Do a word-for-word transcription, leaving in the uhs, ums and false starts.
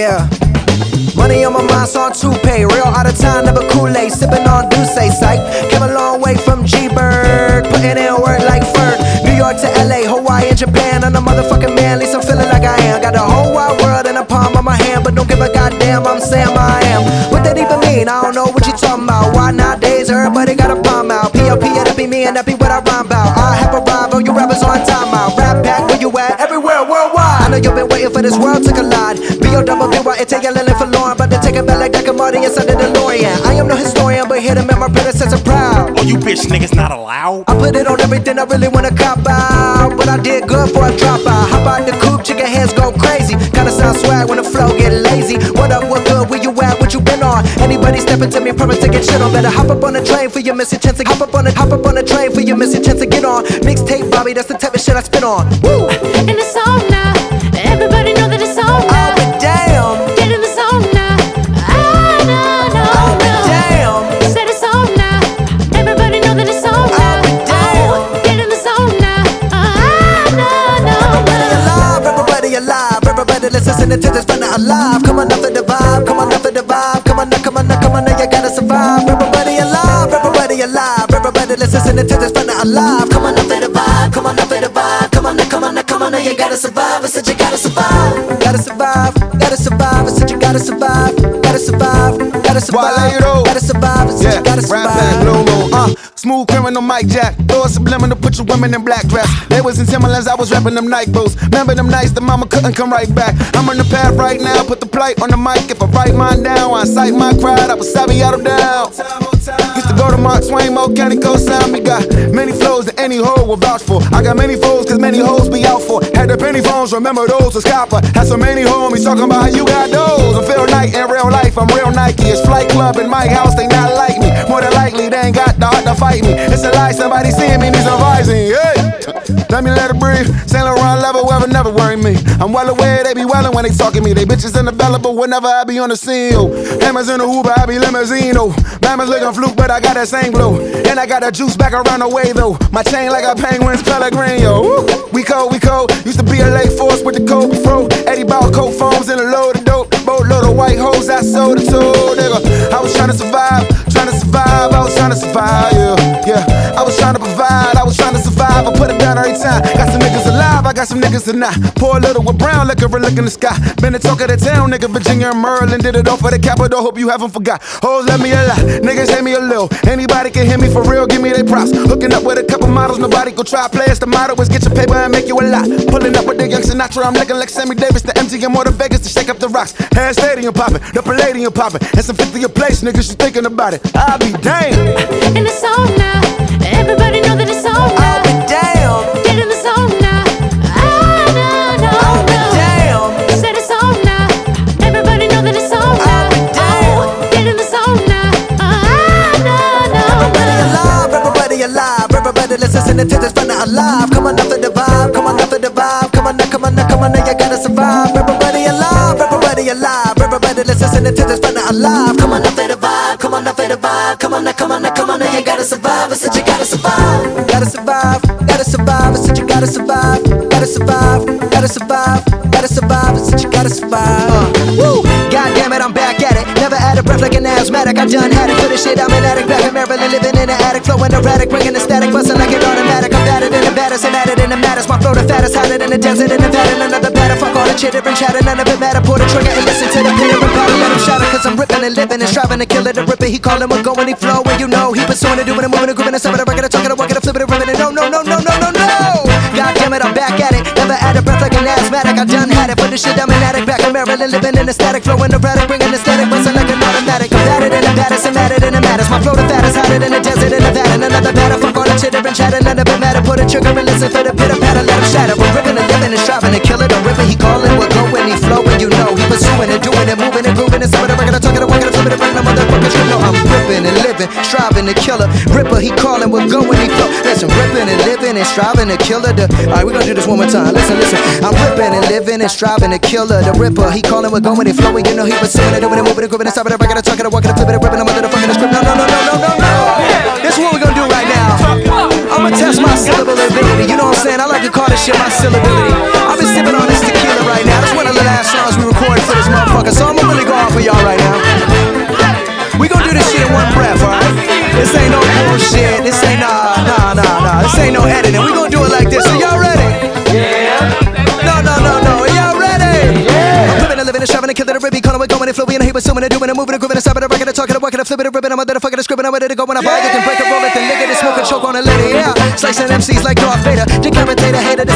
Yeah. Money on my mind, so on toupee. Real out of time, never Kool-Aid. Sipping on Douce, psych. Came a long way from G-Bird. Putting in work like Ferg. New York to L A, Hawaii and Japan. I'm the motherfucking man, at least I'm feeling like I am. Got the whole wide world in the palm of my hand, but don't give a goddamn, I'm Sam I am. What that even mean? I don't know what you talking about. Why nowadays everybody got a palm out? P L P, that be me and that be what I rhyme about. I have arrived, all you rappers on time out. Rap back, where you at? Everywhere, worldwide. I know you've been waiting for this world to collide. B O double B Y, it take a little for Lauren, but to take it back like Doctor Marty inside the DeLorean. I am no historian, but here to make my predecessor proud. Oh, you bitch niggas not allowed? I put it on everything I really wanna cop out, but I did good for a drop out. Hop out the coupe, chicken heads go crazy. Kinda sound swag when the flow get lazy. What up, what good, where you at, what you been on? Anybody stepping to me, promise to get shit on. Better hop up on the train for your missing chance to hop up on the hop up on the train for your missing chance to get on. Mixtape Bobby, that's the type of shit I spit on. Woo! And it's on now. Everybody know that it's on now. Oh, but damn. Get in the zone now. Ah, no, no, Oh, but no. damn. Said it's on now. Everybody know that it's on now. Oh, but damn. Oh, get in the zone now. Ah, no, no, Everybody no. alive, everybody alive. Everybody listen to this fun alive. Come on up for the vibe, come on up for the vibe. Come on now, come on now, come on now, you gotta survive. Everybody alive, everybody alive. Everybody listen to this fun alive. Come on up for the vibe, come on up for the vibe. Come on now, come on now, come on now, you gotta survive. I said you gotta survive. Gotta survive, gotta survive. I said you gotta survive. Gotta survive, gotta survive. Gotta survive, I said you gotta survive. Uh, smooth criminal Mike Jack. Throw a subliminal, put your women in black dress. They was in Timberlands, I was rapping them Nike boots. Remember them nights, the mama couldn't come right back. I'm on the path right now, put the plight on the mic. If I write mine down, I incite my crowd, I was savvy out of down. Used to go to Mark Twain, Mo County, co-sign me. Got many flows that any hoe will vouch for. I got many foes, cause many hoes be out for. Had the penny phones, remember those was copper. Had so many homies talking about how you got those. I'm Phil Knight in real life, I'm real Nike. It's Flight Club in my house, they not like me. More than likely, they ain't got the heart to fight me. It's a lie, somebody seeing me needs advising. Hey, let me let it breathe. Saint Laurent level, ever never worry me. I'm well aware they be wellin' when they talking me. They bitches unavailable whenever I be on the scene. Oh, Hammers in the Uber, I be limousine. Oh, Mama's looking fluke, but I got that same glow. And I got that juice back around the way though. My chain like a penguin's Pellegrino. Woo. We cold, we cold. Used to be a late force with the Kobe Fro. Eddie Ball coat foams and a load of dope. Boatload of white hoes, I sold it to, nigga. I was trying to survive, trying to survive. I was trying to survive, yeah, yeah. I was trying to provide, I was trying to survive. I put it down every time. Got some niggas alive, I got some niggas that not. Pour a little with brown liquor and look in the sky. Been the talk of the town, nigga. Virginia and Maryland did it all for the capital. Hope you haven't forgot. Hoes let me a lot, niggas hate me a little. Anybody can hit me for real, give me they props. Hooking up with a couple models, nobody go try. Players, the motto is get your paper and make you a lot. Pulling up with the young Sinatra, I'm looking like Sammy Davis, the M G M or the Vegas to shake up the rocks. Head stadium popping, the Palladium popping, and some fifty a place, niggas, you thinking about it. I'll be damned. And it's on now. Everybody know that it's on now. Oh, but damn. Get in the zone now. Ah, no, no, Oh, but no. damn. Said it's on now. Everybody know that it's on now. but damn. Oh, get in the zone now. Ah, no, no, Everybody no. alive, everybody alive. Everybody listening to this fun alive. Come on up for the vibe, come on up for the vibe. Come on now, come on now, come on now, you gotta survive. Everybody alive, everybody alive. Everybody listening to this fun alive. Come on up for the vibe, come on up for the vibe. Come on now, come on now, come on now, you gotta survive. I said you gotta survive. Gotta survive, gotta survive. I said you gotta survive. Gotta survive, gotta survive, gotta survive. I said you gotta survive. Uh, woo! God damn it, I'm back at it. Never out of breath like an asthmatic. I done had it for the shit. I'm an addict back in Maryland, living in an attic, flowing erratic, bringing the static, busting like an automatic. I'm battered in the batters, I'm at it in the matters. My flow the fattest, hotter than the desert in Nevada. Another batter, fuck all the chitter and chatter. None of it matter. Pull the trigger and listen to the pitter and patter. Let him shatter, cause I'm ripping and living and striving to kill it. The ripper, he callin', we're going, he flow, and you know he pursuing it, doing it, moving it, grooving it, some of the record, talking, walking, flipping it, ripping it. No, no, no, no, no, no, no. God damn it, I'm back at it. Never out of breath like an asthmatic. I done had it for the shit. I'm an addict back in Maryland, living in a static, flowing erratic, bringing the static, busting like an automatic. I'm battered in the batters, I'm at it in the matters. My flow the fattest, hotter than the desert in Nevada. Another batter, fuck all the chitter and chatter. None of it matter. Pull the trigger and listen for the pitter patter. Let him shatter. We're ripping and living and striving to kill it. The ripper, he callin', we're going, he flowing. You know he pursuing it, doing it, moving it, grooving it. Some of the record, talking, walking, flipping it, bringing the motherfuckers. You know I'm ripping and living, striving to kill it. Ripper, he callin', we're going, he flow. Listen, ripping and living and striving to kill it. Alright, we're gonna do this one more time. Listen, listen. I'm ripping and living and striving to kill it. The ripper, he callin', we're going, he flowing. You know he pursuing it, doing it, moving it, grooving it. Stopping the record, talking, walking, flipping it, ripping the motherfucking script. No, no, no, no, no, no, no. This is what we're gonna do right now. I'ma test my syllable ability. You know what I'm saying? I like to call this shit my syllability. I've been sipping on this tequila right now. That's one of the last songs we recorded for this motherfucker. So and shoving and killing the ribby, calling it going and fluid, and he was zooming and doing and moving and grooving and stopping and rocking and talking and working and flipping and ripping. I'm a motherfucker and scribbling, I'm ready to go when I buy it. Can break and roll it, then lick it and smoke and choke on a lady, yeah. Slicing M Cs like Darth Vader, decapitator, hater.